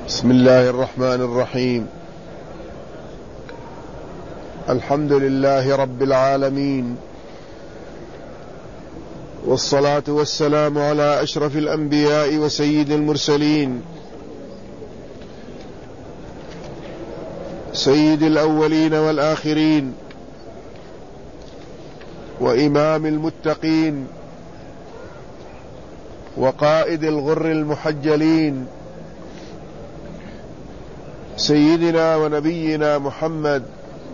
بسم الله الرحمن الرحيم. الحمد لله رب العالمين، والصلاة والسلام على أشرف الأنبياء وسيد المرسلين، سيد الأولين والآخرين، وإمام المتقين، وقائد الغر المحجلين، سيدنا ونبينا محمد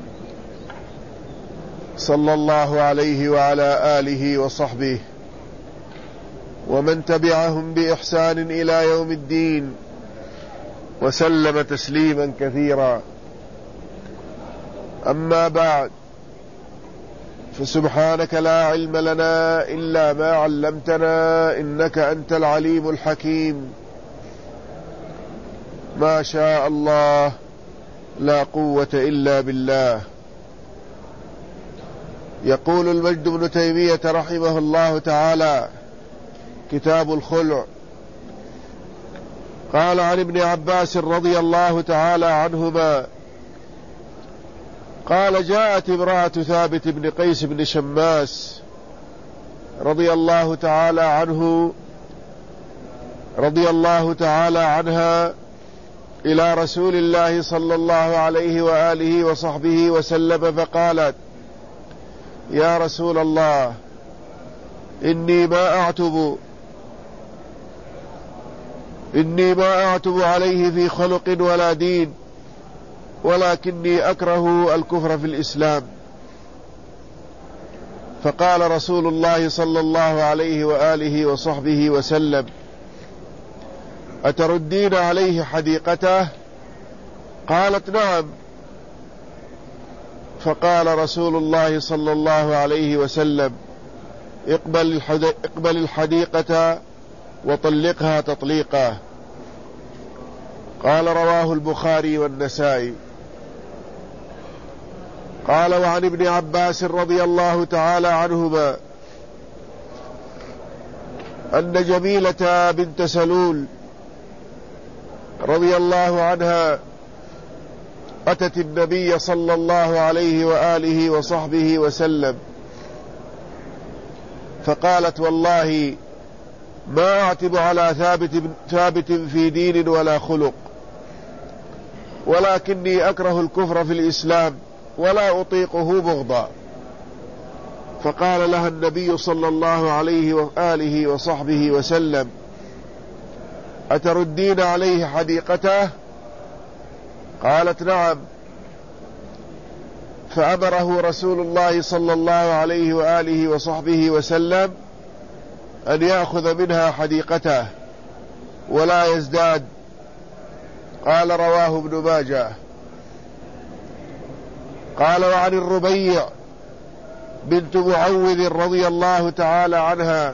صلى الله عليه وعلى آله وصحبه ومن تبعهم بإحسان إلى يوم الدين، وسلم تسليما كثيرا. أما بعد، فسبحانك لا علم لنا إلا ما علمتنا، إنك أنت العليم الحكيم. ما شاء الله، لا قوة إلا بالله. يقول المجد بن تيمية رحمه الله تعالى، كتاب الخلع، قال عن ابن عباس رضي الله تعالى عنهما قال: جاءت امرأة ثابت بن قيس بن شماس رضي الله تعالى عنها إلى رسول الله صلى الله عليه وآله وصحبه وسلم، فقالت: يا رسول الله، إني ما أعتب عليه في خلق ولا دين، ولكني أكره الكفر في الإسلام. فقال رسول الله صلى الله عليه وآله وصحبه وسلم: أتردين عليه حديقته؟ قالت: نعم. فقال رسول الله صلى الله عليه وسلم: اقبل الحديقة وطلقها تطليقا. قال: رواه البخاري والنسائي. قال: وعن ابن عباس رضي الله تعالى عنهما أن جميلة بنت سلول رضي الله عنها أتت النبي صلى الله عليه وآله وصحبه وسلم، فقالت: والله ما أعتب على ثابت في دين ولا خلق، ولكني أكره الكفر في الإسلام ولا أطيقه بغضا. فقال لها النبي صلى الله عليه وآله وصحبه وسلم: أتردين عليه حديقته؟ قالت: نعم. فأمره رسول الله صلى الله عليه وآله وصحبه وسلم أن يأخذ منها حديقته ولا يزداد. قال: رواه ابن ماجه. قال: وعن الربيع بنت معوذ رضي الله تعالى عنها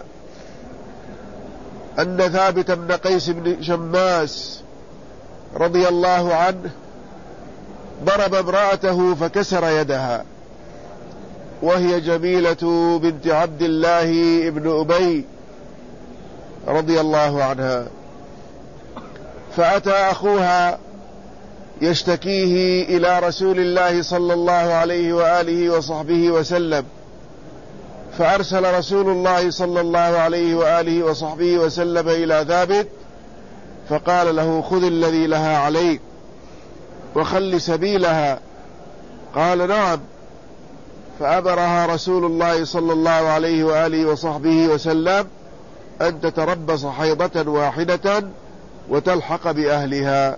أن ثابت بن قيس بن شماس رضي الله عنه ضرب امرأته فكسر يدها، وهي جميلة بنت عبد الله بن أبي رضي الله عنها. فأتى أخوها يشتكيه إلى رسول الله صلى الله عليه وآله وصحبه وسلم، فأرسل رسول الله صلى الله عليه وآله وصحبه وسلم إلى ثابت فقال له: خذ الذي لها عليك وخل سبيلها. قال: نعم. فأمرها رسول الله صلى الله عليه وآله وصحبه وسلم أن تتربص حيضة واحدة وتلحق بأهلها.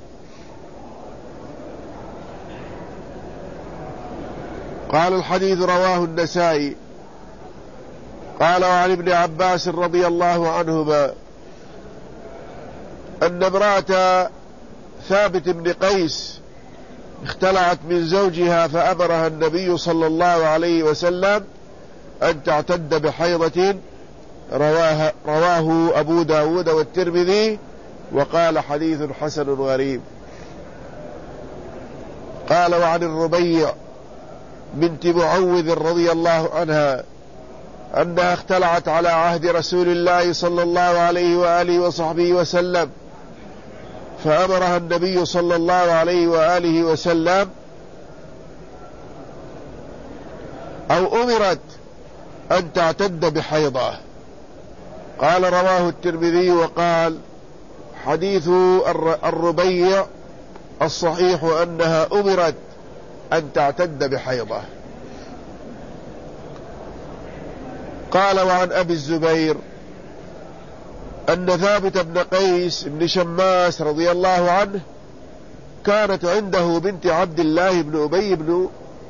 قال: الحديث رواه النسائي. قال: وعن ابن عباس رضي الله عنهما أن امرأة ثابت بن قيس اختلعت من زوجها، فأمرها النبي صلى الله عليه وسلم أن تعتد بحيضة، رواه أبو داود والترمذي، وقال: حديث حسن غريب. قال: وعن الربيع بنت معوذ رضي الله عنها أنها اختلعت على عهد رسول الله صلى الله عليه وآله وصحبه وسلم، فأمرها النبي صلى الله عليه وآله وسلم أو أمرت أن تعتد بحيضة. قال رواه الترمذي وقال حديث الربيع الصحيح أنها أمرت أن تعتد بحيضة. قال وعن أبي الزبير أن ثابت بن قيس بن شماس رضي الله عنه كانت عنده بنت عبد الله بن أبي بن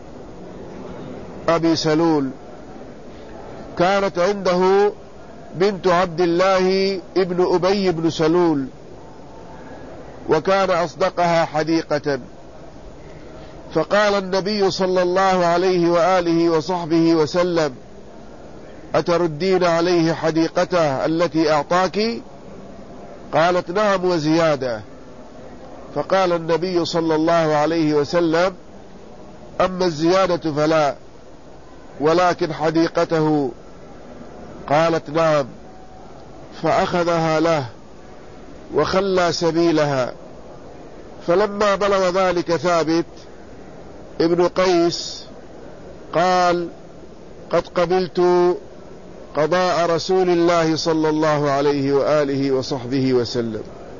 أبي سلول، كانت عنده بنت عبد الله ابن أبي بن سلول، وكان أصدقها حديقة. فقال النبي صلى الله عليه وآله وصحبه وسلم أتردين عليه حديقته التي أعطاك؟ قالت نعم وزيادة. فقال النبي صلى الله عليه وسلم أما الزيادة فلا، ولكن حديقته. قالت نعم. فأخذها له وخلى سبيلها. فلما بلغ ذلك ثابت ابن قيس قال قد قبلت قضاء رسول الله صلى الله عليه وآله وصحبه وسلم.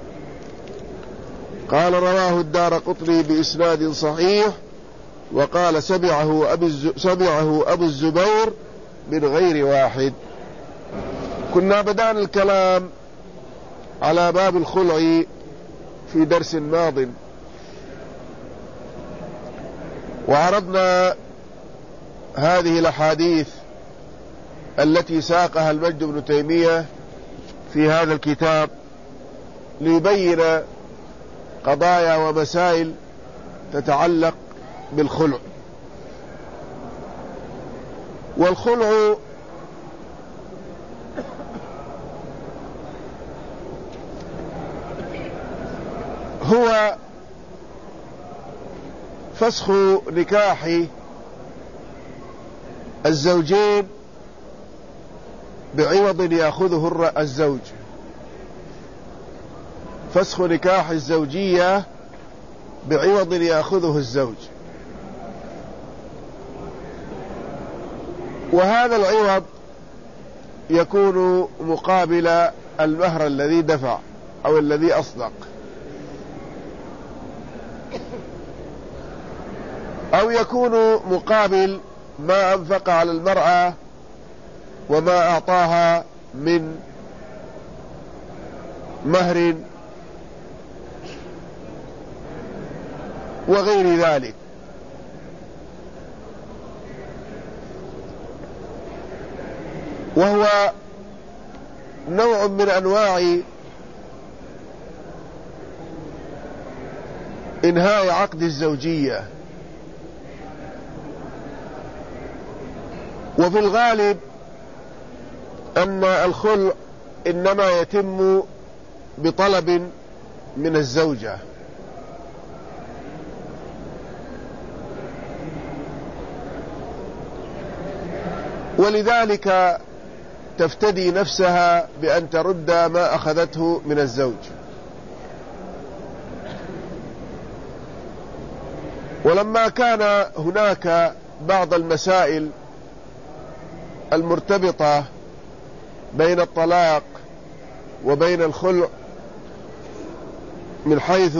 قال رواه الدارقطني بإسناد صحيح، وقال سمعه أبو الزبير من غير واحد. كنا بدأنا الكلام على باب الخلع في درس ماض، وعرضنا هذه الأحاديث التي ساقها المجد بن تيمية في هذا الكتاب ليبين قضايا ومسائل تتعلق بالخلع. والخلع هو فسخ نكاح الزوجين بعوض يأخذه الزوج، فسخ نكاح الزوجية بعوض يأخذه الزوج. وهذا العوض يكون مقابل المهر الذي دفع أو الذي أصدق، أو يكون مقابل ما أنفق على المرأة وما أعطاها من مهر وغير ذلك. وهو نوع من أنواع إنهاء عقد الزوجية. وفي الغالب أن الخلع إنما يتم بطلب من الزوجة، ولذلك تفتدي نفسها بأن ترد ما أخذته من الزوج. ولما كان هناك بعض المسائل المرتبطة بين الطلاق وبين الخلع من حيث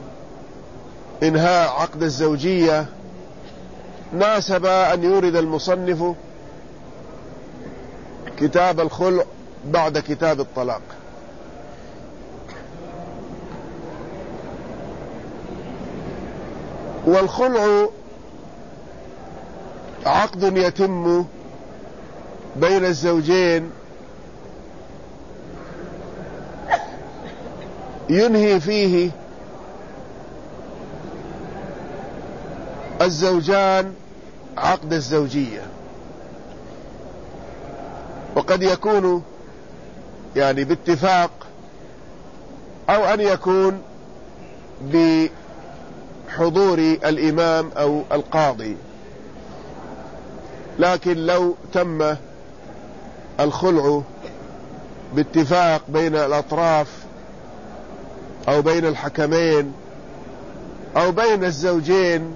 إنهاء عقد الزوجية، ناسب أن يورد المصنف كتاب الخلع بعد كتاب الطلاق. والخلع عقد يتم بين الزوجين ينهي فيه الزوجان عقد الزوجية، وقد يكون يعني باتفاق، أو أن يكون بحضور الإمام أو القاضي. لكن لو تم الخلع باتفاق بين الأطراف أو بين الحكمين أو بين الزوجين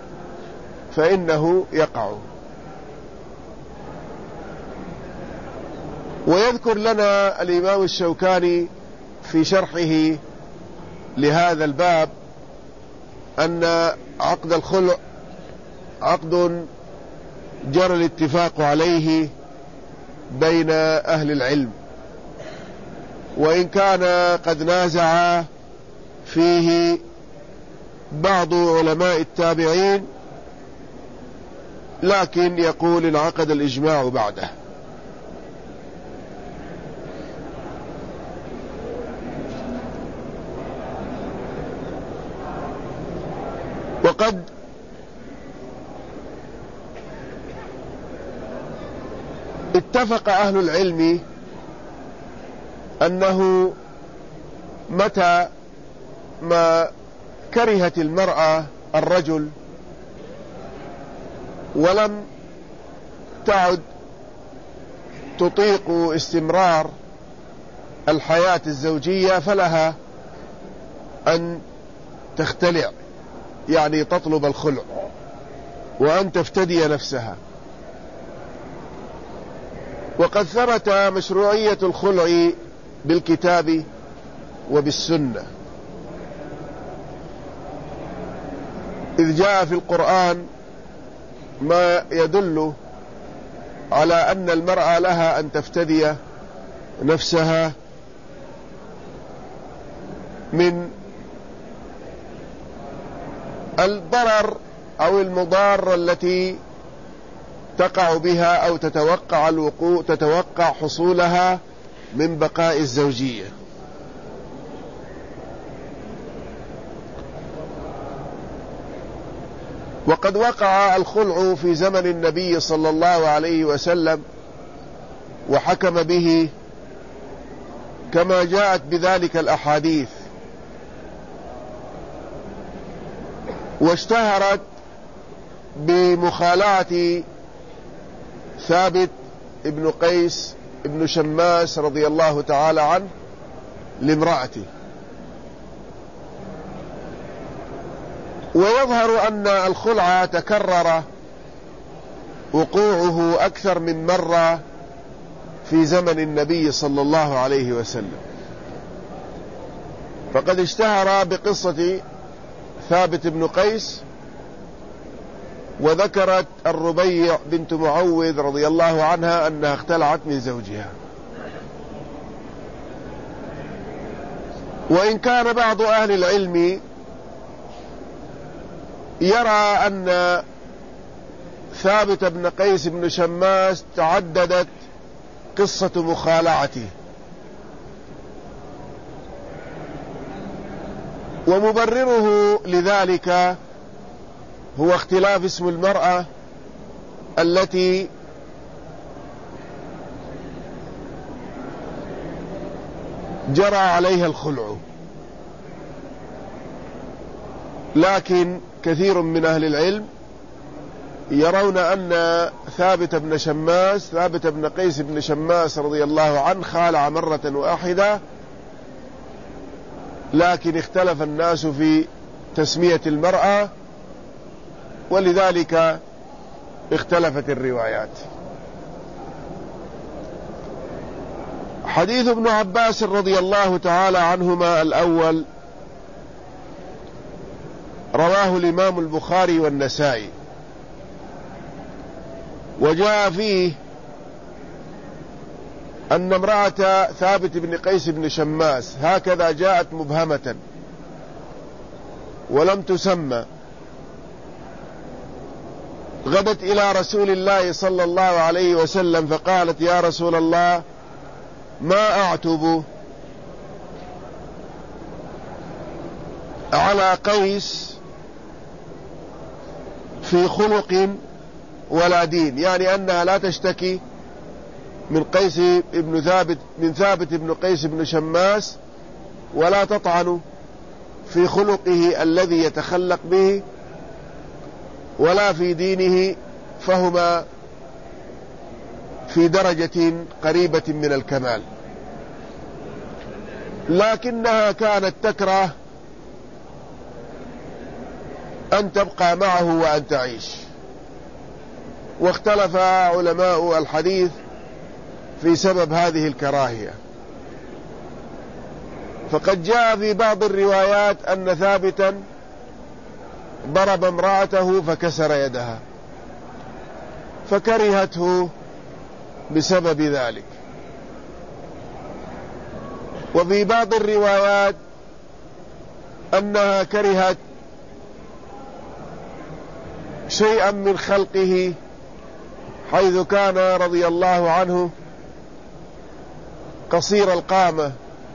فإنه يقع. ويذكر لنا الإمام الشوكاني في شرحه لهذا الباب أن عقد الخلع عقد جرى الاتفاق عليه بين أهل العلم، وإن كان قد نازع فيه بعض علماء التابعين، لكن يقول انعقد الإجماع بعده. وقد اتفق أهل العلم أنه متى ما كرهت المرأة الرجل ولم تعد تطيق استمرار الحياة الزوجية فلها أن تختلع، يعني تطلب الخلع وأن تفتدي نفسها. وقد ثبت مشروعية الخلع بالكتاب وبالسنة، إذ جاء في القرآن ما يدل على أن المرأة لها أن تفتدي نفسها من الضرر أو المضار التي تقع بها أو تتوقع حصولها من بقاء الزوجية. وقد وقع الخلع في زمن النبي صلى الله عليه وسلم وحكم به كما جاءت بذلك الأحاديث، واشتهرت بمخالعة ثابت ابن قيس ابن شماس رضي الله تعالى عنه لامرأته. ويظهر أن الخلع تكرر وقوعه أكثر من مرة في زمن النبي صلى الله عليه وسلم، فقد اشتهر بقصة ثابت بن قيس، وذكرت الربيع بنت معوذ رضي الله عنها أنها اختلعت من زوجها. وإن كان بعض أهل العلم يرى أن ثابت بن قيس بن شماس تعددت قصة مخالعته، ومبرره لذلك هو اختلاف اسم المرأة التي جرى عليها الخلع. لكن كثير من أهل العلم يرون أن ثابت بن قيس بن شماس رضي الله عنه خالع مرة واحدة، لكن اختلف الناس في تسمية المرأة، ولذلك اختلفت الروايات. حديث ابن عباس رضي الله تعالى عنهما الأول رواه الإمام البخاري والنسائي، وجاء فيه أن امرأة ثابت بن قيس بن شماس هكذا جاءت مبهمة ولم تسمى، غدت إلى رسول الله صلى الله عليه وسلم فقالت: يا رسول الله، ما أعتب على قيس في خلق ولا دين، يعني أنها لا تشتكي من ثابت بن قيس بن شماس، ولا تطعن في خلقه الذي يتخلق به، ولا في دينه، فهما في درجة قريبة من الكمال. لكنها كانت تكره أن تبقى معه وأن تعيش. واختلف علماء الحديث في سبب هذه الكراهية، فقد جاء في بعض الروايات أن ثابتا ضرب امرأته فكسر يدها فكرهته بسبب ذلك. وفي بعض الروايات أنها كرهت شيئا من خلقه، حيث كان رضي الله عنه قصير القامة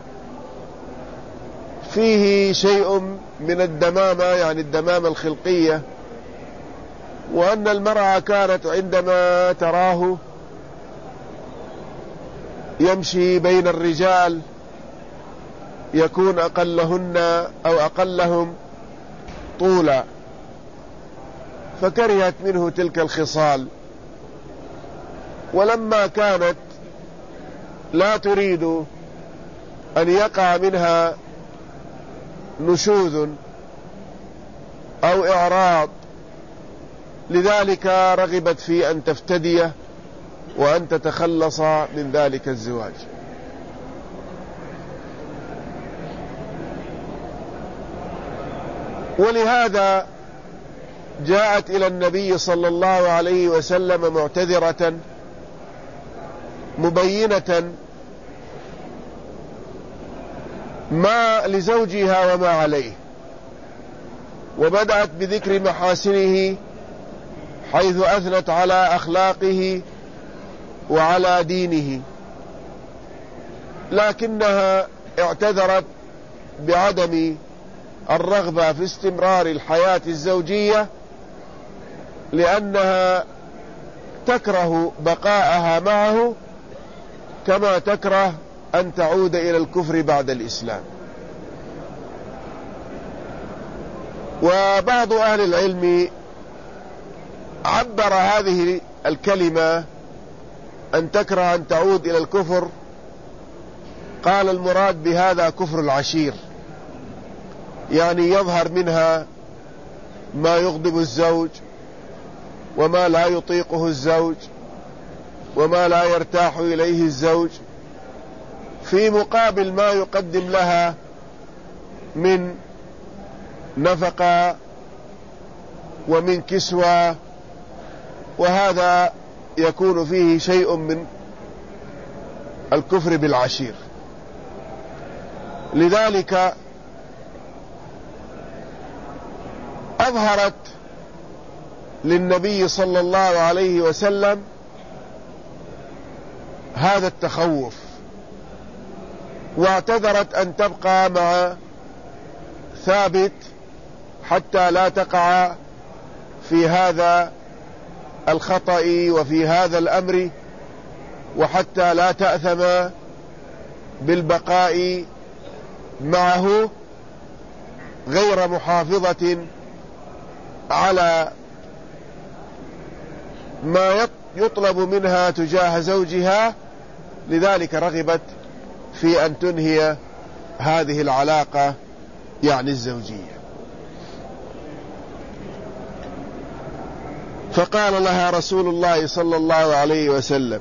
فيه شيء من الدمامة، يعني الدمامة الخلقية، وأن المرأة كانت عندما تراه يمشي بين الرجال يكون أقلهن أو أقلهم طولا، فكرهت منه تلك الخصال. ولما كانت لا تريد أن يقع منها نشوذ أو إعراض، لذلك رغبت في أن تفتديه وأن تتخلص من ذلك الزواج. ولهذا جاءت إلى النبي صلى الله عليه وسلم معتذرة مبينة ما لزوجها وما عليه، وبدأت بذكر محاسنه حيث أثنت على أخلاقه وعلى دينه، لكنها اعتذرت بعدم الرغبة في استمرار الحياة الزوجية، لأنها تكره بقاءها معه كما تكره أن تعود إلى الكفر بعد الإسلام. وبعض أهل العلم عبر هذه الكلمة أن تكره أن تعود إلى الكفر، قال المراد بهذا كفر العشير، يعني يظهر منها ما يغضب الزوج وما لا يطيقه الزوج وما لا يرتاح إليه الزوج، في مقابل ما يقدم لها من نفقة ومن كسوة، وهذا يكون فيه شيء من الكفر بالعشير. لذلك أظهرت للنبي صلى الله عليه وسلم هذا التخوف، واعتذرت أن تبقى مع ثابت حتى لا تقع في هذا الخطأ وفي هذا الأمر، وحتى لا تأثم بالبقاء معه غير محافظة على ما يطلب منها تجاه زوجها. لذلك رغبت في أن تنهي هذه العلاقة، يعني الزوجية. فقال لها رسول الله صلى الله عليه وسلم: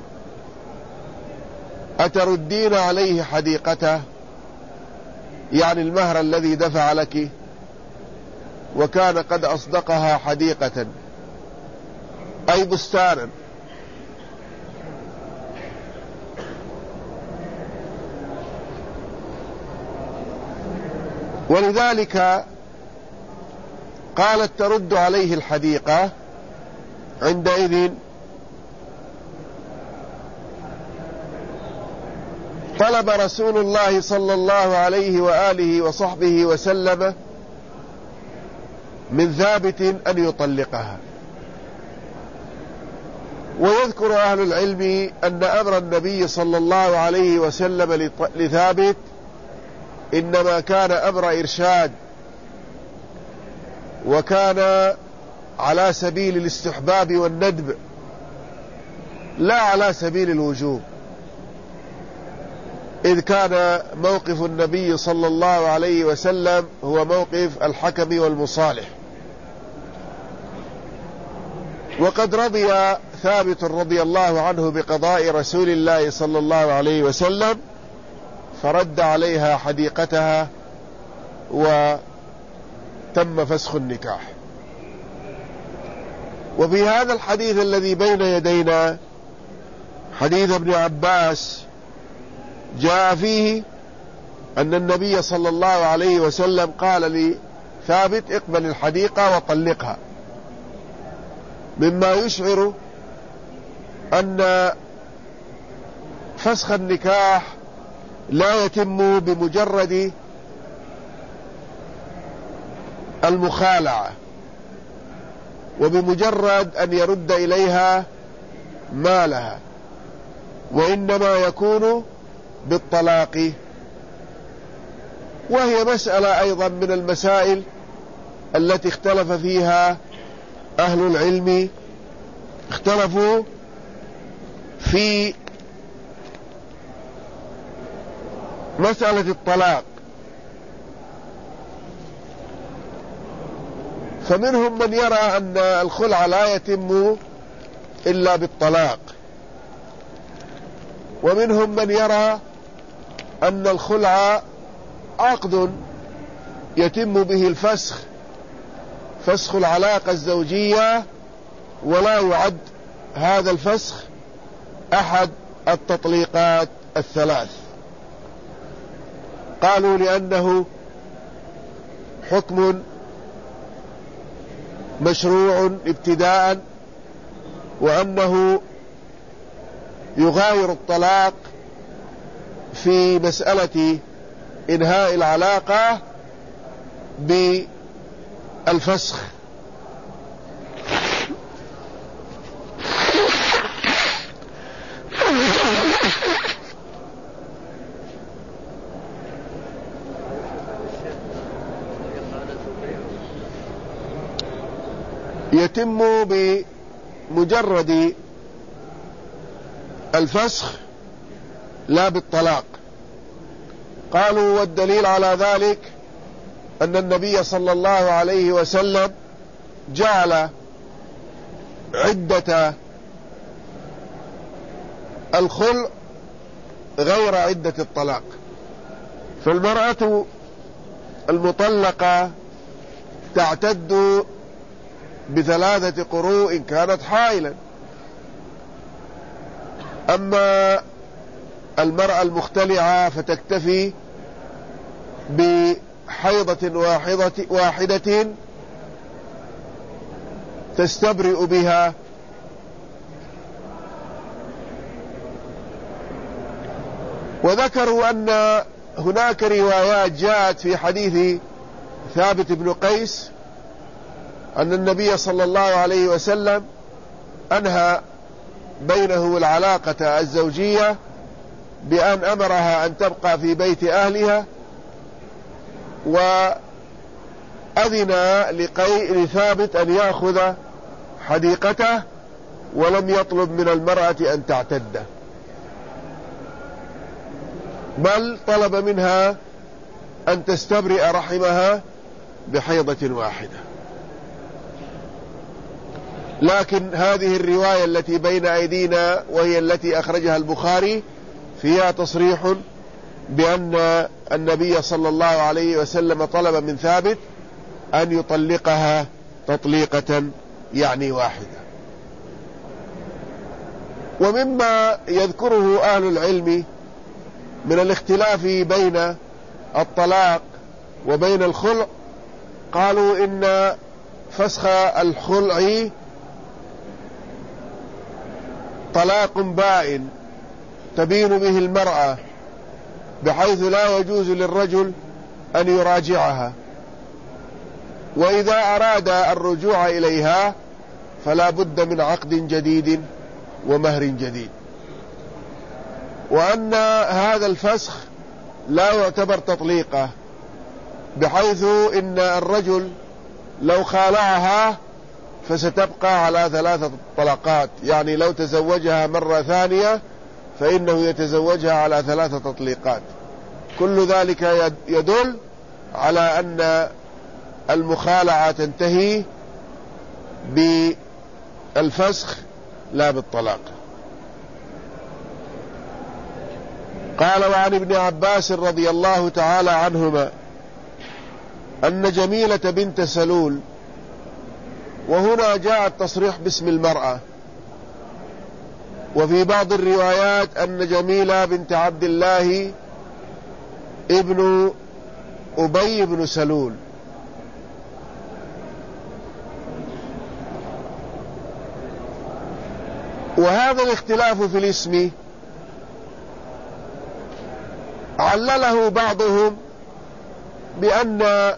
أتردين عليه حديقته، يعني المهر الذي دفع لك، وكان قد أصدقها حديقة أي بستانا، ولذلك قالت ترد عليه الحديقة. عندئذ طلب رسول الله صلى الله عليه وآله وصحبه وسلم من ثابت أن يطلقها. ويذكر أهل العلم أن أمر النبي صلى الله عليه وسلم لثابت إنما كان أمر إرشاد، وكان على سبيل الاستحباب والندب لا على سبيل الوجوب. إذ كان موقف النبي صلى الله عليه وسلم هو موقف الحكم والمصالح. وقد رضي ثابت رضي الله عنه بقضاء رسول الله صلى الله عليه وسلم، فرد عليها حديقتها وتم فسخ النكاح. وفي هذا الحديث الذي بين يدينا حديث ابن عباس جاء فيه أن النبي صلى الله عليه وسلم قال لثابت اقبل الحديقة وطلقها، مما يشعر أن فسخ النكاح لا يتم بمجرد المخالعة وبمجرد أن يرد إليها مالها، وإنما يكون بالطلاق. وهي مسألة أيضا من المسائل التي اختلف فيها أهل العلم، اختلفوا في مسألة الطلاق، فمنهم من يرى أن الخلع لا يتم إلا بالطلاق، ومنهم من يرى أن الخلع عقد يتم به الفسخ، فسخ العلاقة الزوجية، ولا يعد هذا الفسخ أحد التطليقات الثلاث. قالوا لأنه حكم مشروع ابتداء، وأنه يغاير الطلاق في مسألة إنهاء العلاقة بالفسخ. يتم بمجرد الفسخ لا بالطلاق. قالوا والدليل على ذلك أن النبي صلى الله عليه وسلم جعل عدة الخلع غير عدة الطلاق، فالمرأة المطلقة تعتد ب3 قروء إن كانت حائلا، أما المرأة المختلعة فتكتفي بحيضة واحدة تستبرئ بها. وذكروا أن هناك روايات جاءت في حديث ثابت بن قيس أن النبي صلى الله عليه وسلم أنهى بينه العلاقة الزوجية بأن أمرها أن تبقى في بيت أهلها، وأذن لثابت أن يأخذ حديقته، ولم يطلب من المرأة أن تعتد، بل طلب منها أن تستبرئ رحمها بحيضة واحدة. لكن هذه الرواية التي بين أيدينا وهي التي أخرجها البخاري فيها تصريح بأن النبي صلى الله عليه وسلم طلب من ثابت أن يطلقها تطليقة يعني واحدة. ومما يذكره أهل العلم من الاختلاف بين الطلاق وبين الخلع، قالوا إن فسخ الخلع طلاق بائن تبين به المرأة، بحيث لا يجوز للرجل أن يراجعها، وإذا أراد الرجوع إليها فلا بد من عقد جديد ومهر جديد، وأن هذا الفسخ لا يعتبر تطليقة، بحيث إن الرجل لو خالعها فستبقى على 3 طلقات، يعني لو تزوجها مرة ثانية فإنه يتزوجها على 3 تطليقات. كل ذلك يدل على أن المخالعة تنتهي بالفسخ لا بالطلاق. قال: وعن ابن عباس رضي الله تعالى عنهما أن جميلة بنت سلول، وهنا جاء التصريح باسم المرأة، وفي بعض الروايات أن جميلة بنت عبد الله ابن أبي بن سلول. وهذا الاختلاف في الاسم علله بعضهم بأن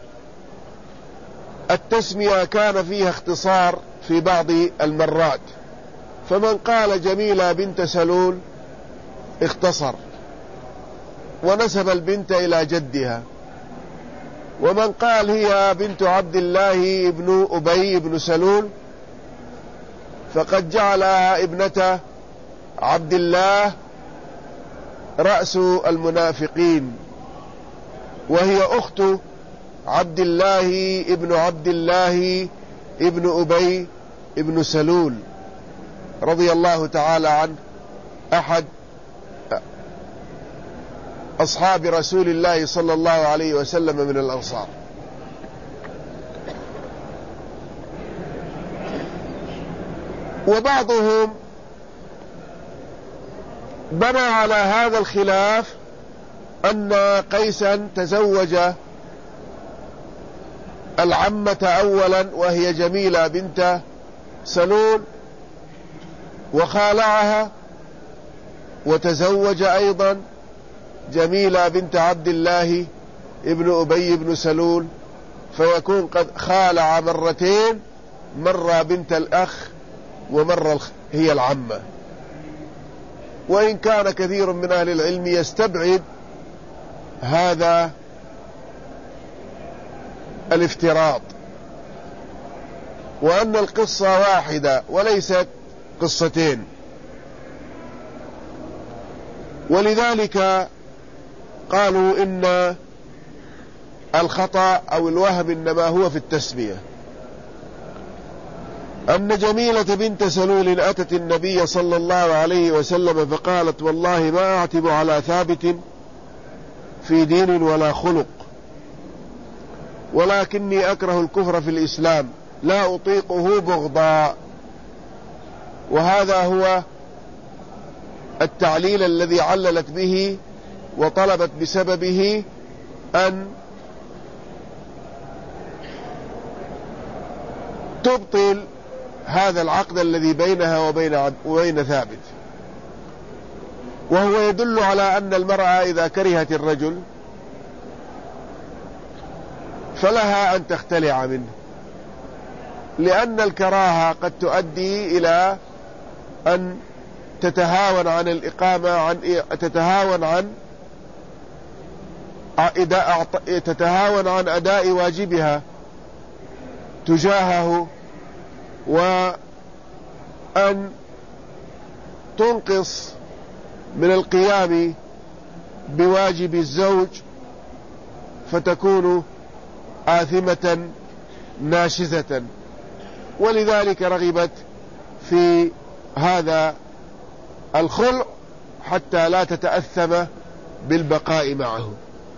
التسمية كان فيها اختصار في بعض المرات، فمن قال جميلة بنت سلول اختصر ونسب البنت إلى جدها، ومن قال هي بنت عبد الله ابن أبي بن سلول فقد جعلها ابنة عبد الله رأس المنافقين، وهي أخت عبد الله ابن عبد الله ابن أبي ابن سلول رضي الله تعالى عنه، أحد أصحاب رسول الله صلى الله عليه وسلم من الأنصار. وبعضهم بنى على هذا الخلاف أن قيسا تزوج العمة أولا وهي جميلة بنت سلول وخالعها، وتزوج أيضا جميلة بنت عبد الله ابن أبي بن سلول، فيكون قد خالع مرتين، مرة بنت الأخ ومرة هي العمة. وإن كان كثير من أهل العلم يستبعد هذا الافتراض، وأن القصة واحدة وليست قصتين، ولذلك قالوا إن الخطأ أو الوهم إنما هو في التسمية. أن جميلة بنت سلول أتت النبي صلى الله عليه وسلم فقالت: والله ما أعتب على ثابت في دين ولا خلق، ولكني أكره الكفر في الإسلام لا أطيقه بغضا. وهذا هو التعليل الذي عللت به وطلبت بسببه أن تبطل هذا العقد الذي بينها وبين ثابت. وهو يدل على أن المرأة إذا كرهت الرجل فلها أن تختلع منه، لأن الكراهة قد تؤدي إلى أن تتهاون عن الإقامة، تتهاون عن أداء واجبها تجاهه، وأن تنقص من القيام بواجب الزوج فتكون آثمة ناشزة. ولذلك رغبت في هذا الخلع حتى لا تتأثم بالبقاء معه.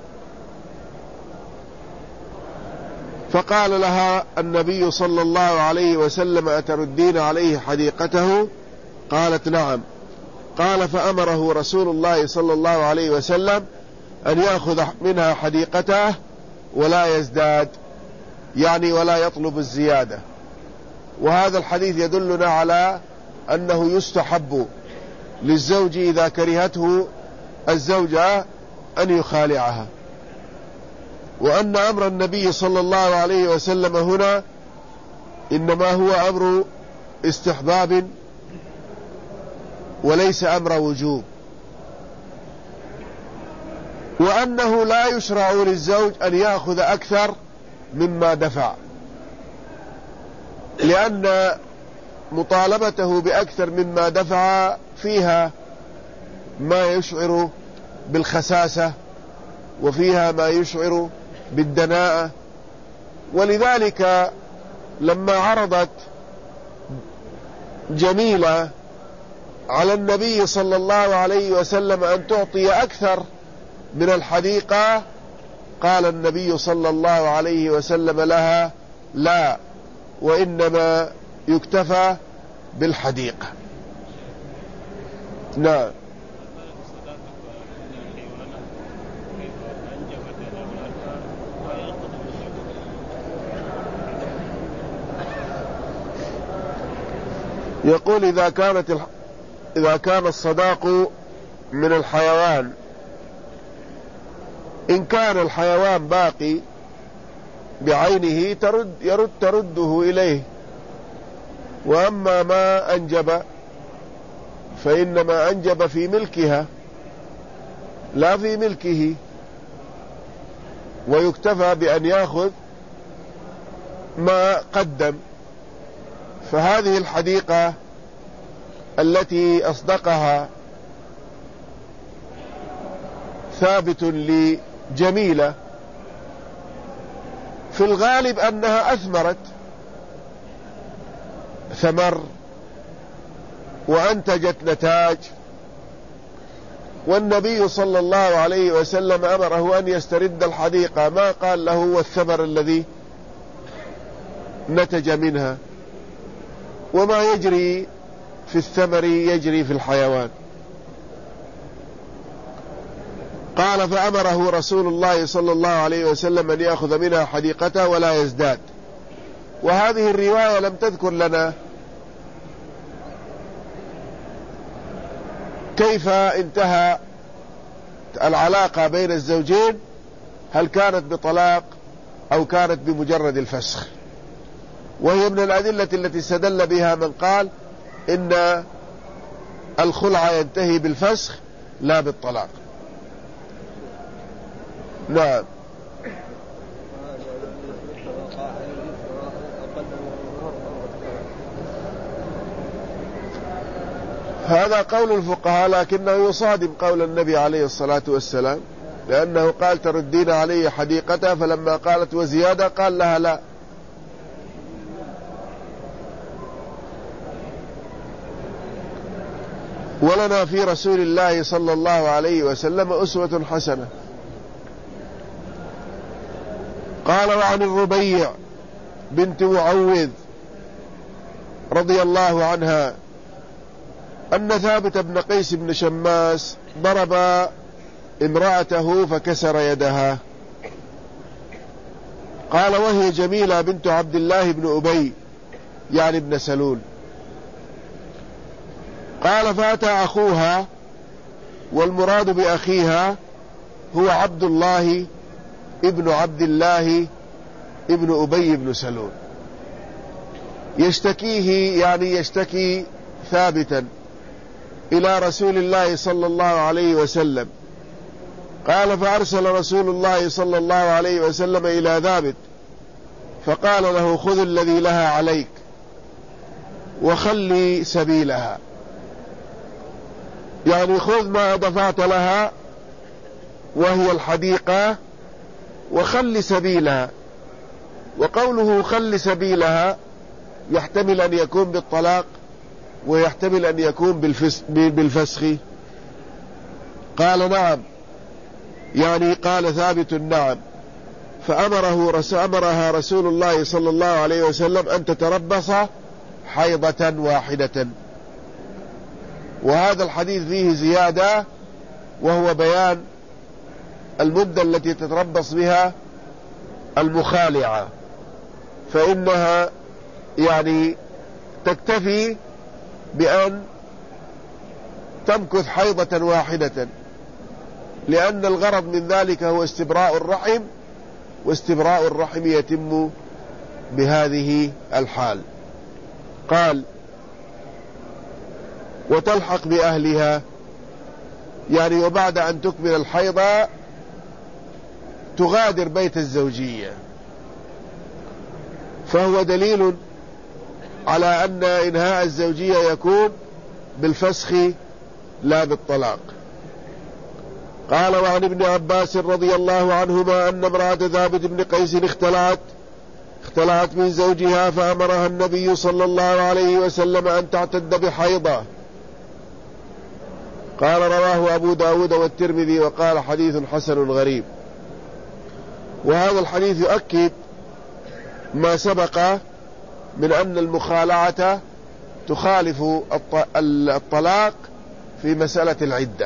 فقال لها النبي صلى الله عليه وسلم: أتردين عليه حديقته؟ قالت: نعم. قال: فأمره رسول الله صلى الله عليه وسلم أن يأخذ منها حديقته ولا يزداد، يعني ولا يطلب الزيادة. وهذا الحديث يدلنا على أنه يستحب للزوج إذا كرهته الزوجة أن يخالعها، وأن أمر النبي صلى الله عليه وسلم هنا إنما هو أمر استحباب وليس أمر وجوب، وأنه لا يشرع للزوج أن يأخذ أكثر مما دفع، لأن مطالبته بأكثر مما دفع فيها ما يشعر بالخساسة وفيها ما يشعر بالدناءة. ولذلك لما عرضت جميلة على النبي صلى الله عليه وسلم أن تعطي أكثر من الحديقة، قال النبي صلى الله عليه وسلم لها: لا، وإنما يكتفى بالحديقة. نعم. يقول: إذا كان الصداق من الحيوان، إن كان الحيوان باقي بعينه ترده إليه، وأما ما أنجب فإنما أنجب في ملكها لا في ملكه، ويكتفى بأن يأخذ ما قدم. فهذه الحديقة التي أصدقها ثابت لجميلة في الغالب أنها أثمرت ثمر وأنتجت نتاج، والنبي صلى الله عليه وسلم أمره أن يسترد الحديقة، ما قال له والثمر الذي نتج منها. وما يجري في الثمر يجري في الحيوان. قال: فأمره رسول الله صلى الله عليه وسلم أن يأخذ منها حديقته ولا يزداد. وهذه الرواية لم تذكر لنا كيف انتهى العلاقة بين الزوجين، هل كانت بطلاق أو كانت بمجرد الفسخ. وهي من الأدلة التي استدل بها من قال إن الخلع ينتهي بالفسخ لا بالطلاق. نعم. هذا قول الفقهاء، لكنه يصادم قول النبي عليه الصلاة والسلام، لأنه قال: تردين علي حديقتها، فلما قالت وزيادة قال لها لا. ولنا في رسول الله صلى الله عليه وسلم أسوة حسنة. قال: وعن الربيع بنت معوذ رضي الله عنها أن ثابت بن قيس بن شماس ضرب امرأته فكسر يدها. قال: وهي جميلة بنت عبد الله بن أبي يعني ابن سلول. قال: فأتى أخوها، والمراد بأخيها هو عبد الله ابن عبد الله ابن أبي بن سلول، يشتكيه يعني يشتكي ثابتا إلى رسول الله صلى الله عليه وسلم. قال: فأرسل رسول الله صلى الله عليه وسلم إلى ثابت فقال له: خذ الذي لها عليك وخلي سبيلها، يعني خذ ما دفعت لها وهي الحديقة وخلي سبيلها. وقوله خلي سبيلها يحتمل أن يكون بالطلاق ويحتمل أن يكون بالفسخ. قال: نعم، يعني قال ثابت: نعم. فأمرها رسول الله صلى الله عليه وسلم أن تتربص حيضة واحدة. وهذا الحديث فيه زيادة، وهو بيان المدة التي تتربص بها المخالعة، فإنها يعني تكتفي بأن تمكث حيضة واحدة، لأن الغرض من ذلك هو استبراء الرحم، واستبراء الرحم يتم بهذه الحال. قال: وتلحق بأهلها، يعني وبعد أن تكمل الحيضة تغادر بيت الزوجية. فهو دليل على أن إنهاء الزوجية يكون بالفسخ لا بالطلاق. قال وعن ابن عباس رضي الله عنهما أن امرأة ثابت بن قيس اختلعت من زوجها فأمرها النبي صلى الله عليه وسلم أن تعتد بحيضة. قال رواه أبو داود والترمذي وقال حديث حسن غريب. وهذا الحديث يؤكد ما سبق من أن المخالعة تخالف الطلاق في مسألة العدة.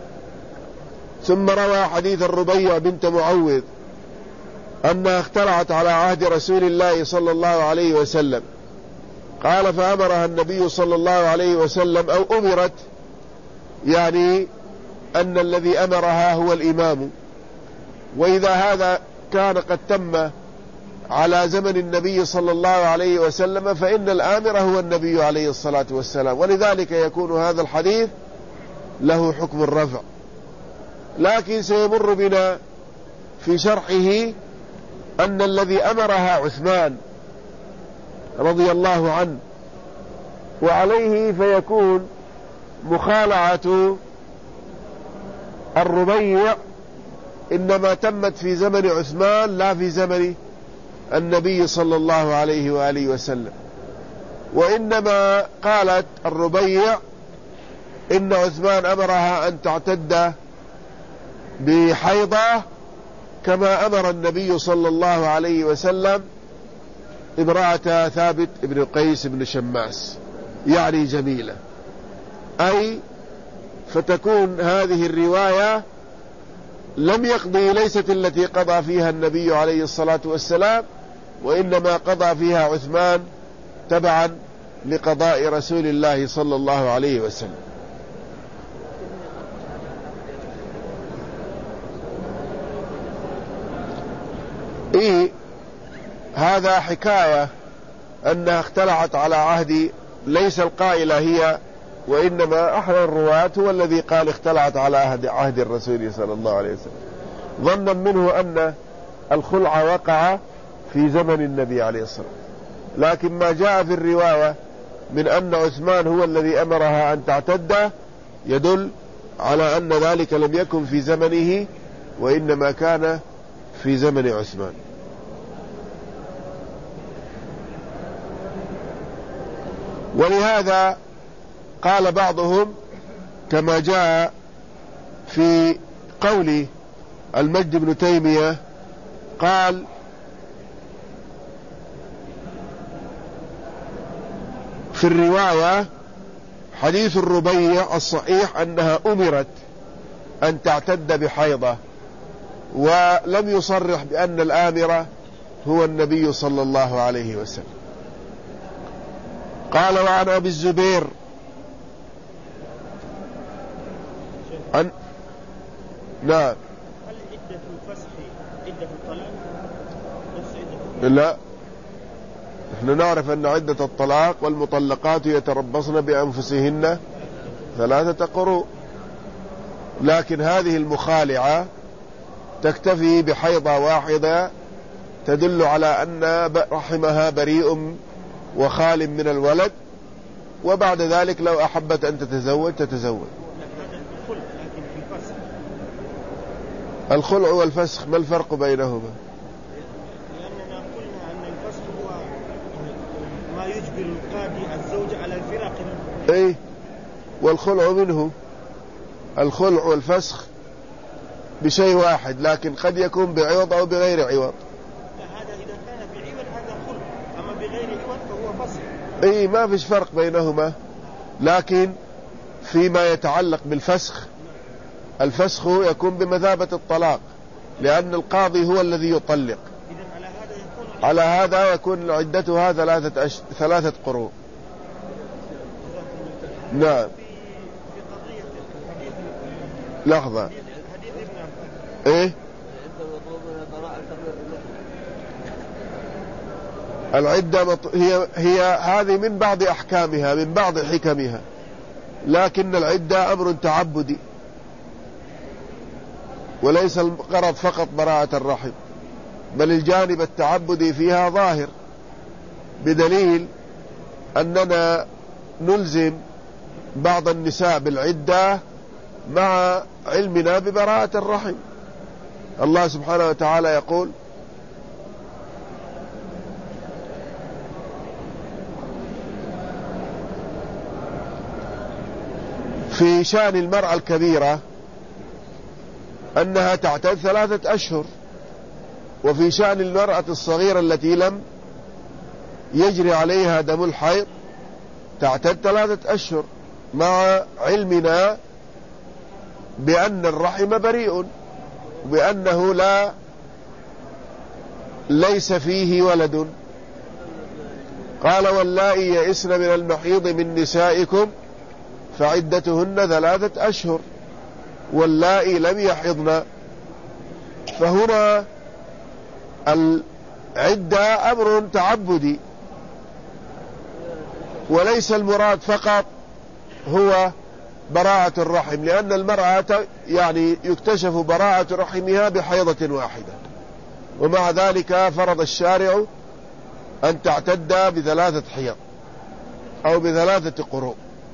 ثم روى حديث الربيع بنت معوذ أنها اختلعت على عهد رسول الله صلى الله عليه وسلم. قال فأمرها النبي صلى الله عليه وسلم أو أمرت، يعني أن الذي أمرها هو الإمام. وإذا هذا كان قد تم على زمن النبي صلى الله عليه وسلم فإن الآمر هو النبي عليه الصلاة والسلام، ولذلك يكون هذا الحديث له حكم الرفع. لكن سيمر بنا في شرحه أن الذي أمرها عثمان رضي الله عنه، وعليه فيكون مخالعة الربيع إنما تمت في زمن عثمان لا في زمن النبي صلى الله عليه وآله وسلم. وإنما قالت الربيع إن عثمان أمرها أن تعتد بحيضة كما أمر النبي صلى الله عليه وسلم امرأة ثابت بن قيس بن شماس، يعني جميلة. أي فتكون هذه الرواية لم يقضي، ليست التي قضى فيها النبي عليه الصلاة والسلام، وإنما قضى فيها عثمان تبعا لقضاء رسول الله صلى الله عليه وسلم. هذا حكاية أنها اختلعت على عهد، ليس القائلة هي، وإنما أحد الرواة هو الذي قال اختلعت على عهد الرسول صلى الله عليه وسلم، ظنا منه أن الخلع وقع في زمن النبي عليه الصلاة والسلام. لكن ما جاء في الرواية من أن عثمان هو الذي أمرها أن تعتد يدل على أن ذلك لم يكن في زمنه، وإنما كان في زمن عثمان. ولهذا قال بعضهم كما جاء في قول المجد بن تيمية، قال في الرواية حديث الربيع الصحيح أنها أمرت أن تعتد بحيضة، ولم يصرح بأن الآمر هو النبي صلى الله عليه وسلم. قال وعن أبي الزبير نعم. هل عدة الفسخ عدة الطلاق نفس عدة؟ لا، نحن نعرف أن عدة الطلاق والمطلقات يتربصن بأنفسهن 3 قروء، لكن هذه المخالعة تكتفي بحيضة واحدة تدل على أن رحمها بريء وخال من الولد، وبعد ذلك لو أحبت أن تتزوج تتزوج. الخلع والفسخ ما الفرق بينهما؟ لأننا قلنا أن الفسخ هو ما يجبر القاضي الزوج على الفراق. إيه، والخلع منه، الخلع والفسخ بشيء واحد، لكن قد يكون بعوض أو بغير عوض. هذا إذا كان بعوض هذا خلع، أما بغير عوض فهو فسخ. إيه، ما فيش فرق بينهما. لكن فيما يتعلق بالفسخ، الفسخ يكون بمثابة الطلاق، لأن القاضي هو الذي يطلق. على هذا يكون عدتها 3 قروء. نعم. لحظة. ايه، العدة هي هذه من بعض أحكامها، من بعض حكمها، لكن العدة أمر تعبدي، وليس الغرض فقط براءة الرحم، بل الجانب التعبدي فيها ظاهر، بدليل أننا نلزم بعض النساء بالعدة مع علمنا ببراءة الرحم. الله سبحانه وتعالى يقول: في شأن المرأة الكبيرة أنها تعتد 3 أشهر، وفي شأن المرأة الصغيرة التي لم يجري عليها دم الحيض تعتد 3 أشهر، مع علمنا بأن الرحم بريء، بأنه ليس فيه ولد. قال: واللائي يئسن من المحيض من نسائكم فعدتهن 3 أشهر واللائي لم يحضن. فهنا العدة أمر تعبدي، وليس المراد فقط هو براءة الرحم، لأن المرأة يعني يكتشف براءة رحمها بحيضة واحدة، ومع ذلك فرض الشارع أن تعتد ب3 حيض أو ب3 قروء.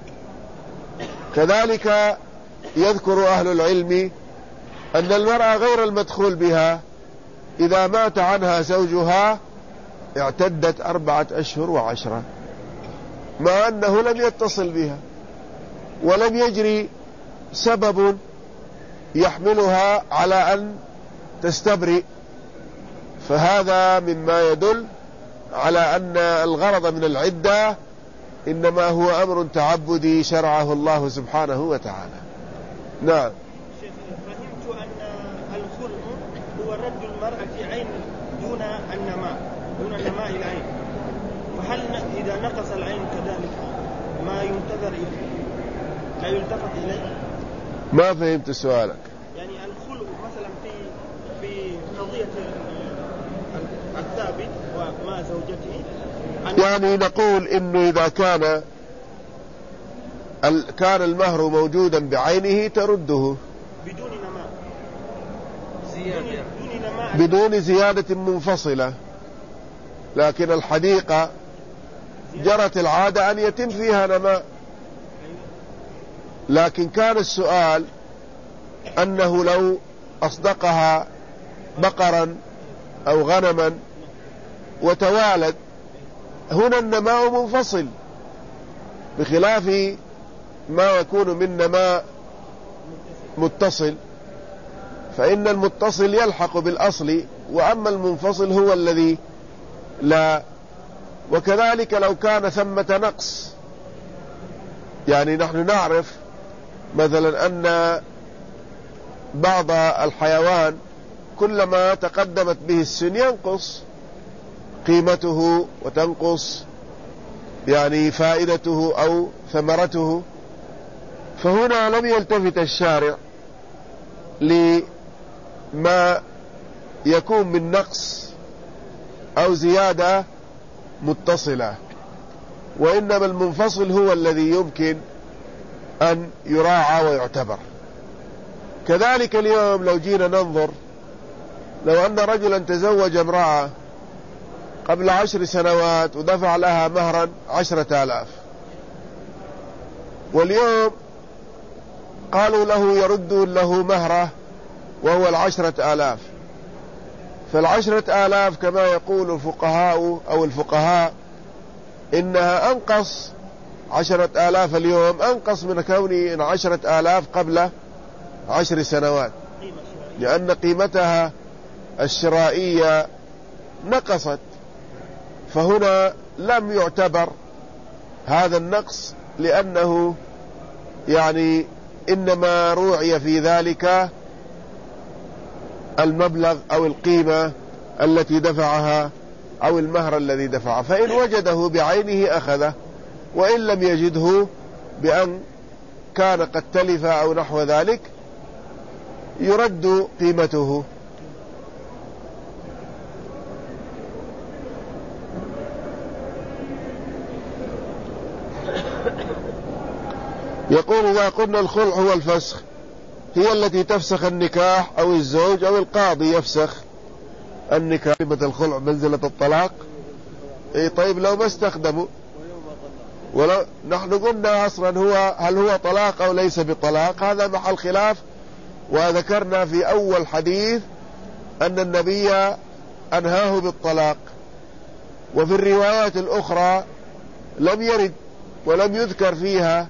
كذلك يذكر أهل العلم أن المرأة غير المدخول بها إذا مات عنها زوجها اعتدت 4 أشهر و10، مع أنه لم يتصل بها ولم يجري سبب يحملها على أن تستبرئ. فهذا مما يدل على أن الغرض من العدة إنما هو أمر تعبدي شرعه الله سبحانه وتعالى. نعم. شيخ، فهمت أن الخلع هو رد المرأة عين دون نماء العين، فهل إذا نقص العين كذلك ما ينتظر لا يلتفت إليه؟ ما فهمت سؤالك. يعني الخلع مثلا في قضية الثابت وما زوجته، يعني نقول إنه إذا كان المهر موجودا بعينه ترده بدون زيادة منفصلة، لكن الحديقة جرت العادة أن يتم فيها نماء. لكن كان السؤال أنه لو أصدقها بقرا أو غنما وتوالد، هنا النماء منفصل، بخلاف ما يكون من نماء متصل، فإن المتصل يلحق بالأصل، وأما المنفصل هو الذي لا. وكذلك لو كان ثمة نقص، يعني نحن نعرف مثلا أن بعض الحيوان كلما تقدمت به السن ينقص قيمته وتنقص يعني فائدته أو ثمرته، فهنا لم يلتفت الشارع لما يكون من نقص أو زيادة متصلة، وإنما المنفصل هو الذي يمكن أن يراعى ويعتبر. كذلك اليوم لو جينا ننظر، لو أن رجلا تزوج امرأة قبل 10 سنوات ودفع لها مهرا 10,000، واليوم قالوا له يردون له مهره وهو 10,000، ف10,000 كما يقول الفقهاء أو الفقهاء إنها أنقص 10,000 اليوم، أنقص من كون 10,000 قبل 10 سنوات، لأن قيمتها الشرائية نقصت. فهنا لم يعتبر هذا النقص، لأنه يعني إنما روعي في ذلك المبلغ أو القيمة التي دفعها أو المهر الذي دفعه، فإن وجده بعينه أخذه، وإن لم يجده بأن كان قد تلف أو نحو ذلك يرد قيمته. يقول: إذا قلنا الخلع هو الفسخ، هي التي تفسخ النكاح أو الزوج أو القاضي يفسخ النكاح. كلمة الخلع منزلة الطلاق. طيب لو ما استخدموا نحن قلنا أصلا هل هو طلاق أو ليس بطلاق، هذا محل خلاف. وذكرنا في أول حديث أن النبي أنهاه بالطلاق، وفي الروايات الأخرى لم يرد ولم يذكر فيها،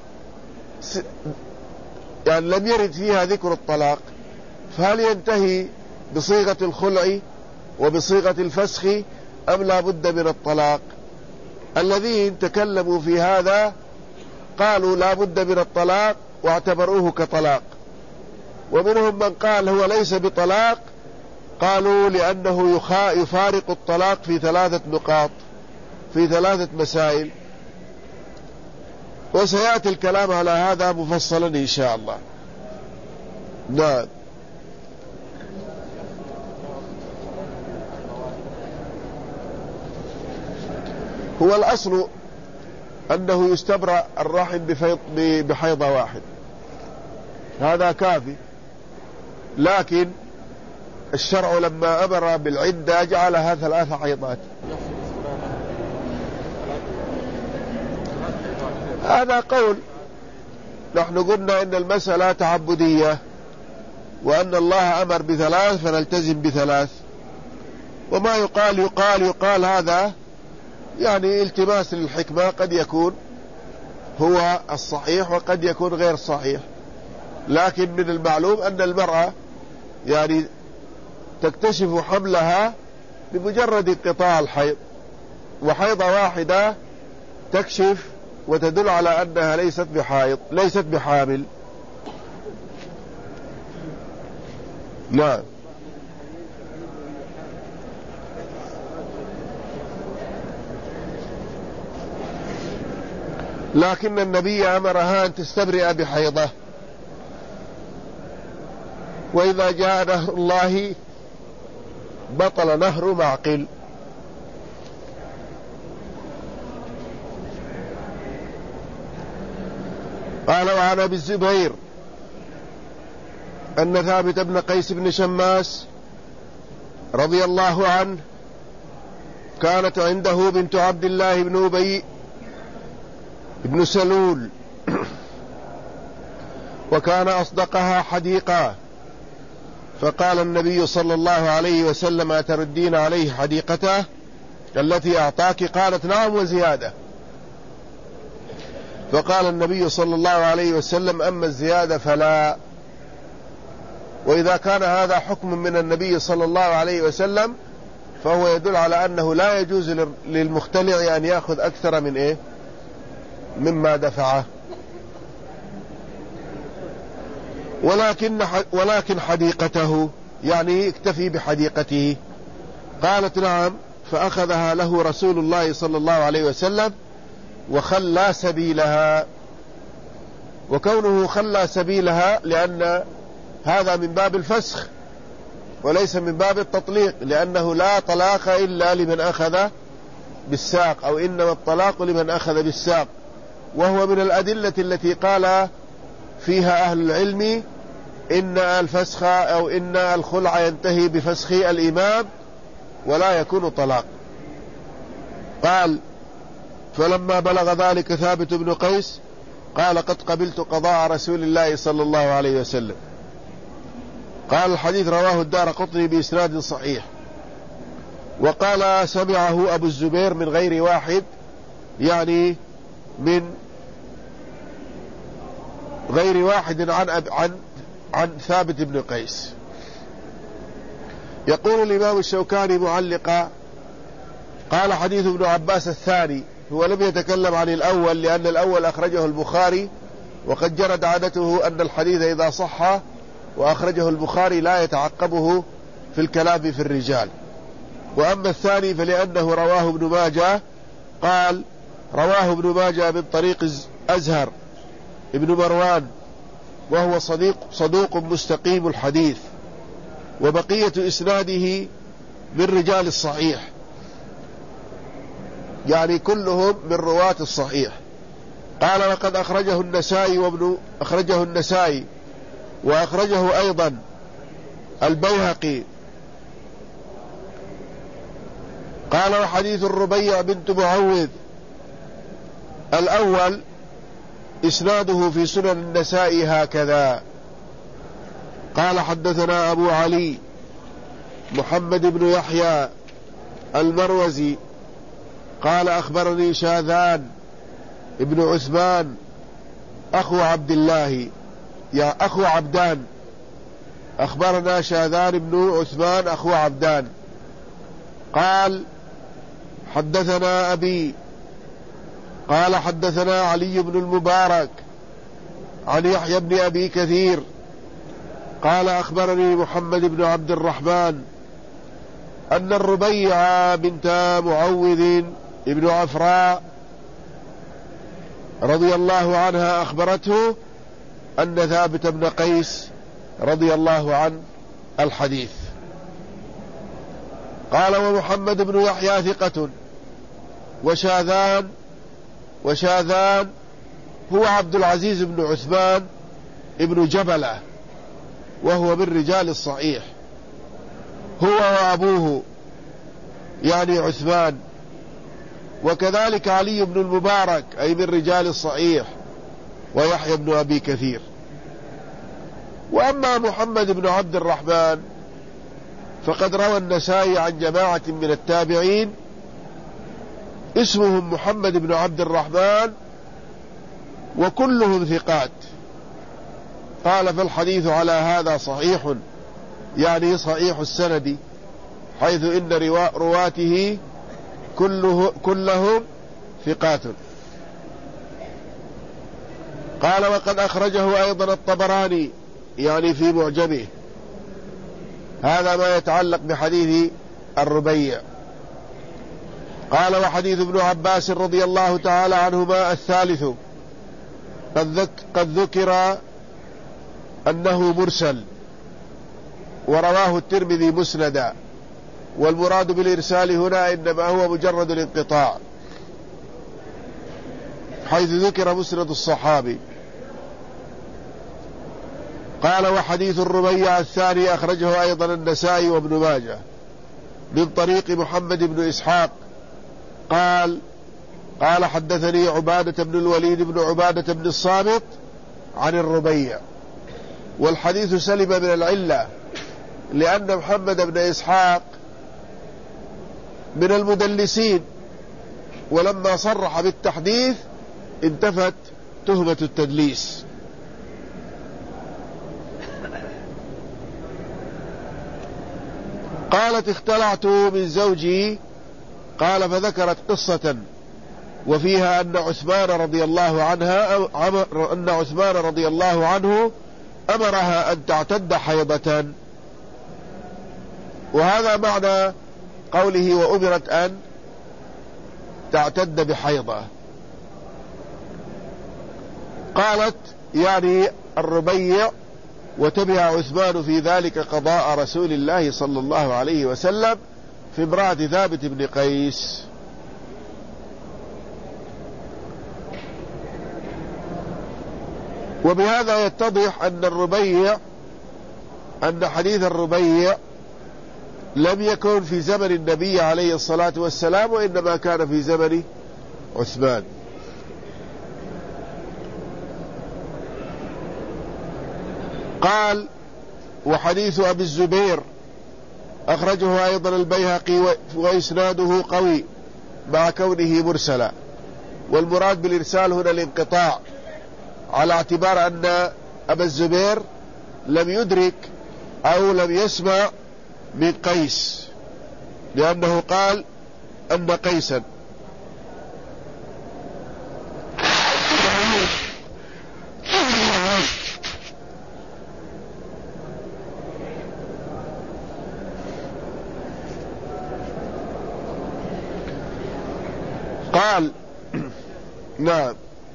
يعني لم يرد فيها ذكر الطلاق. فهل ينتهي بصيغة الخلع وبصيغة الفسخ أم لا بد من الطلاق؟ الذين تكلموا في هذا قالوا لا بد من الطلاق واعتبروه كطلاق، ومنهم من قال هو ليس بطلاق، قالوا لأنه يفارق الطلاق في 3 نقاط، في 3 مسائل، وسيأتي الكلام على هذا مفصلا إن شاء الله. نعم. هو الأصل أنه يستبرأ الرحم بحيضة واحد، هذا كافي، لكن الشرع لما أمر بالعدة جعلها 3 حيضات. هذا قول، نحن قلنا إن المسألة تعبدية، وأن الله أمر ب3 فنلتزم ب3، وما يقال هذا يعني التماس للحكمة، قد يكون هو الصحيح وقد يكون غير صحيح، لكن من المعلوم أن المرأة يعني تكتشف حملها بمجرد انقطاع الحيض، وحيضة واحدة تكشف وتدل على أنها ليست بحامل. نعم. لكن النبي أمرها أن تستبرئ بحيضة، وإذا جاء نهر الله بطل نهر معقل. قال وعن أبي الزبير أن ثابت بن قيس بن شماس رضي الله عنه كانت عنده بنت عبد الله بن أبي بن سلول، وكان أصدقها حديقة، فقال النبي صلى الله عليه وسلم أتردين عليه حديقته التي أعطاك؟ قالت نعم وزيادة. فقال النبي صلى الله عليه وسلم أما الزيادة فلا. وإذا كان هذا حكم من النبي صلى الله عليه وسلم فهو يدل على أنه لا يجوز للمختلع أن يأخذ أكثر من مما دفعه. ولكن حديقته يعني اكتفي بحديقته. قالت نعم، فأخذها له رسول الله صلى الله عليه وسلم وخلى سبيلها. وكونه خلى سبيلها لأن هذا من باب الفسخ وليس من باب التطليق، لأنه لا طلاق إلا لمن أخذ بالساق، أو إنما الطلاق لمن أخذ بالساق، وهو من الأدلة التي قال فيها أهل العلم إن الفسخ أو إن الخلع ينتهي بفسخ الإمام ولا يكون طلاق. قال فلما بلغ ذلك ثابت بن قيس قال قد قبلت قضاء رسول الله صلى الله عليه وسلم. قال الحديث رواه الدارقطني بإسناد صحيح. وقال سمعه أبو الزبير من غير واحد، يعني من غير واحد عن ثابت بن قيس. يقول الإمام الشوكاني معلقا قال حديث ابن عباس الثاني، هو لم يتكلم عن الأول لأن الأول أخرجه البخاري، وقد جرت عادته أن الحديث إذا صح وأخرجه البخاري لا يتعقبه في الكلام في الرجال. وأما الثاني فلأنه رواه ابن ماجه، قال رواه ابن ماجه من طريق أزهر ابن مروان، وهو صدوق مستقيم الحديث، وبقية إسناده من رجال الصحيح، يعني كلهم من رواة الصحيح. قال وقد أخرجه النسائي وأخرجه أيضا البيهقي. قال وحديث الربيع بنت معوذ الأول إسناده في سنن النسائي هكذا: قال حدثنا أبو علي محمد بن يحيى المروزي قال أخبرني شاذان ابن عثمان أخو عبد الله أخو عبدان. أخبرنا شاذان بن عثمان أخو عبدان قال حدثنا أبي قال حدثنا علي بن المبارك عن يحيى بن أبي كثير قال أخبرني محمد بن عبد الرحمن أن الربيع بنت معوذ ابن عفراء رضي الله عنها أخبرته أن ثابت بن قيس رضي الله عنه الحديث. قال ومحمد بن يحيى ثقة، وشاذان هو عبد العزيز بن عثمان ابن جبلة، وهو من رجال الصحيح، هو وأبوه يعني عثمان، وكذلك علي بن المبارك أي من رجال الصحيح، ويحيى بن أبي كثير. وأما محمد بن عبد الرحمن فقد روى النسائي عن جماعة من التابعين اسمهم محمد بن عبد الرحمن وكلهم ثقات. قال فالحديث على هذا صحيح، يعني صحيح السند، حيث إن رواته كلهم ثقات. قال وقد أخرجه أيضا الطبراني يعني في معجمه. هذا ما يتعلق بحديث الربيع. قال وحديث ابن عباس رضي الله تعالى عنهما الثالث قد ذكر أنه مرسل، ورواه الترمذي مسندا، والمراد بالإرسال هنا إنما هو مجرد الانقطاع، حيث ذكر مسند الصحابي. قال وحديث الربيع الثاني أخرجه أيضا النسائي وابن ماجه من طريق محمد بن إسحاق قال حدثني عبادة بن الوليد بن عبادة بن الصامت عن الربيع. والحديث سلم من العلة، لأن محمد بن إسحاق من المدلسين، ولما صرح بالتحديث انتفت تهمة التدليس. قالت اختلعت من زوجي، قال فذكرت قصة وفيها أن عثمان رضي الله عنه أمرها أن تعتد حيضة، وهذا معنى قوله وأمرت أن تعتد بحيضة. قالت يعني الربيع وتبع عثمان في ذلك قضاء رسول الله صلى الله عليه وسلم في امرأة ثابت بن قيس. وبهذا يتضح أن حديث الربيع لم يكن في زمن النبي عليه الصلاة والسلام، وإنما كان في زمن عثمان. قال وحديث أبي الزبير أخرجه أيضا البيهقي وإسناده قوي مع كونه مرسلا، والمراد بالإرسال هنا الانقطاع، على اعتبار أن أبا الزبير لم يدرك أو لم يسمع من قيس، لأنه قال أن قيسا قال نعم.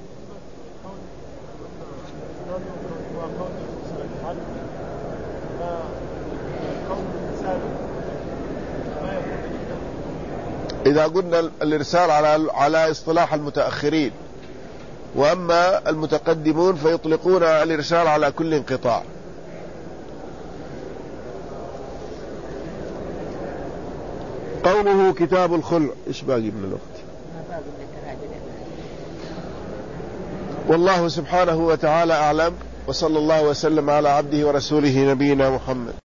إذا قلنا الإرسال على اصطلاح المتأخرين، وأما المتقدمون فيطلقون الإرسال على كل انقطاع. قوله كتاب الخلع، إيش باقي من الوقت؟ والله سبحانه وتعالى أعلم، وصلى الله وسلم على عبده ورسوله نبينا محمد.